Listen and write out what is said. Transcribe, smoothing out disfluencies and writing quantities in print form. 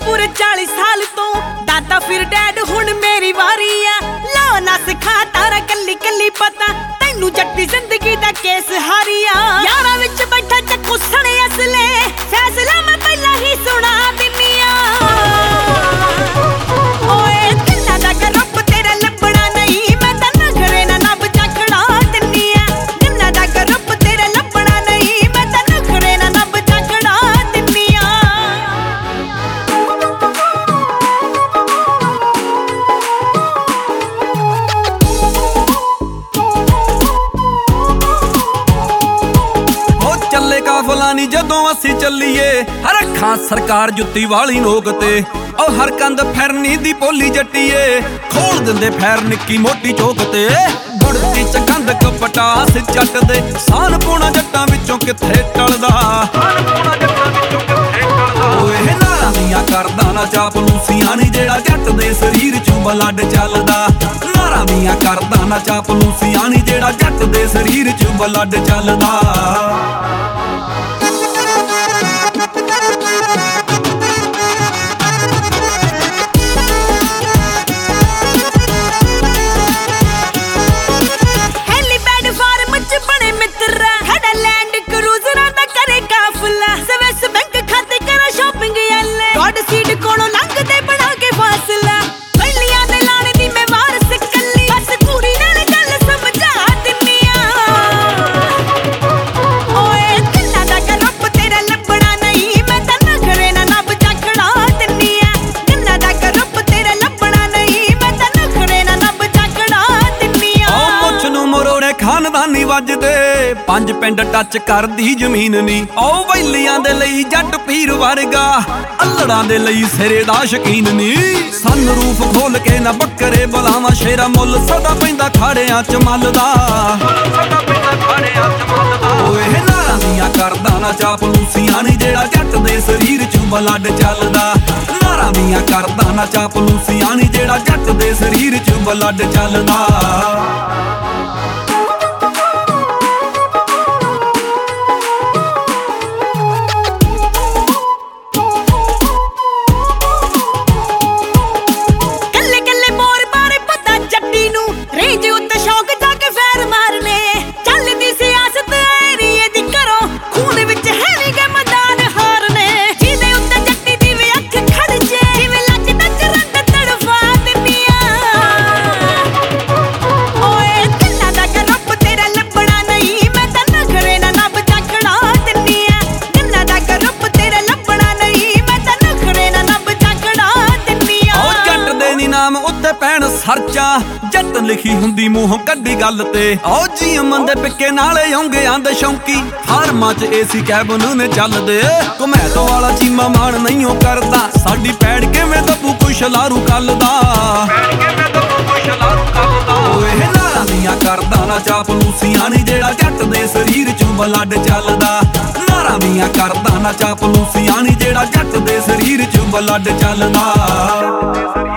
पूरे 40 साल तो दादा फिर डैड हुण मेरी वारी आ। लो ना सिखा तारा कल्ली कल्ली पता तैनू जट्टी जिंदगी दा केस हारी आ। यारा विच बैठा चक्कू सणे असले फैसला मैं पहला ही सुना दिन्नी आ। ओए दिला दा गरुप तेरा लपड़ा नहीं मैं तां नखरे ना नब चखड़ा दिन्नी आ। दिला दा गरुप तेरा लपड़ा नहीं मैं तां नखरे ना नब चखड़ा दिन्नी आ। ਚੱਲੇ ਕਾਫਲਾ ਨੀ ਜਦੋਂ ਅਸੀਂ ਚੱਲੀਏ ਹਰ ਅੱਖਾਂ ਸਰਕਾਰ ਜੁੱਤੀ ਵਾਲੀ ਨੋਕ ਤੇ ਉਹ ਹਰ ਕੰਧ ਫਿਰਨੀ ਦੀ ਪੋਲੀ ਜੱਟੀਏ ਖੋਲ ਦਿੰਦੇ ਫੈਰ ਨਿੱਕੀ ਮੋਟੀ ਚੋਕ ਤੇ ਗੁੜਤੀ ਚ ਕੰਧ ਕਪਟਾਸ ਜੱਟ ਦੇ ਸਾਨ ਪੋਣਾ ਜੱਟਾਂ ਵਿੱਚੋਂ ਕਿੱਥੇ ਟਲਦਾ ਓਏ ਨਾਰਾਂ ਦੀਆਂ ਕਰਦਾ ਨਾ ਚਾਪਲੂਸੀਆਂ ਨੀ ਜਿਹੜਾ ਜੱਟ ਦੇ ਸਰੀਰ ਚੋਂ ਬਲੱਡ ਚੱਲਦਾ। ਨਾਰਾਂ ਦੀਆਂ ਕਰਦਾ ਨਾ ਚਾਪਲੂਸੀਆਂ ਨੀ ਜਿਹੜਾ ਜੱਟ ਦੇ ਸਰੀਰ ਚੋਂ ਬਲੱਡ ਚੱਲਦਾ। ਖਾਨਦਾਨੀ ਵੱਜਦੇ 5 ਪਿੰਡ ਟੱਚ ਕਰਦੀ ਜ਼ਮੀਨ ਨੀ ਉਹ ਵੈਲੀਆਂ ਦੇ ਲਈ ਜੱਟ ਪੀਰ ਵਰਗਾ ਅਲੜਾਂ ਦੇ ਲਈ ਸਿਰੇ ਦਾ ਸ਼ਕੀਨ ਨੀ। ਸਨ ਰੂਫ ਖੋਲ ਕੇ ਨਾ ਬੱਕਰੇ ਬੁਲਾਵਾਂ ਸ਼ੇਰਾ ਮੁੱਲ ਸਦਾ ਪੈਂਦਾ ਖਾੜਿਆਂ ਚ ਮੱਲਦਾ ਓਏ ਨਾਰਾਂ ਦੀਆਂ ਕਰਦਾ ਨਾ ਚਾਪਲੂਸੀਆਂ ਨੀ ਜਿਹੜਾ ਜੱਟ ਦੇ ਸਰੀਰ ਚ ਬਲੱਡ ਚੱਲਦਾ। ਨਾਰਾਂ ਦੀਆਂ ਕਰਦਾ ਨਾ ਚਾਪਲੂਸੀਆਂ ਨੀ ਜਿਹੜਾ ਜੱਟ ਦੇ ਸਰੀਰ ਚ ਬਲੱਡ ਚੱਲਦਾ। ਉੱਤੇ ਪੈਣ ਸਰਚਾਂ ਜੱਟ ਲਿਖੀ ਹੁੰਦੀ ਮੂੰਹੋਂ ਕੱਢੀ ਗੱਲ ਤੇ ਉਹ ਜੀ ਮੰਦੇ ਪਿੱਕੇ ਨਾਲੇ ਆਉਂਗੇ ਆਂਦੇ ਸ਼ੌਂਕੀ ਫਾਰਮਾਂ ਚ ਏਸੀ ਕੈਬਨ ਨੇ ਚੱਲਦੇ। ਘੁਮੈਤੋਂ ਵਾਲਾ ਚੀਮਾ ਮਾਣ ਨਹੀਂ ਉਹ ਕਰਦਾ ਸਾਡੀ ਪੈੜ ਕਿਵੇਂ ਦੱਬੂ ਕੋਈ ਸ਼ਲਾਰੂ ਕੱਲਦਾ ਓਏ ਨਾਰਾਂ ਦੀਆਂ ਕਰਦਾ ਨਾ ਚਾਪਲੂਸੀਆਂ ਨੀ ਜਿਹੜਾ ਜੱਟ ਦੇ ਸਰੀਰ ਚੋਂ ਬਲੱਡ ਚੱਲਦਾ। ਨਾਰਾਂ ਦੀਆਂ ਕਰਦਾ ਨਾ ਚਾਪਲੂਸੀਆਂ ਨੀ ਜਿਹੜਾ ਜੱਟ ਦੇ ਸਰੀਰ ਚੋਂ ਬਲੱਡ ਚੱਲਦਾ।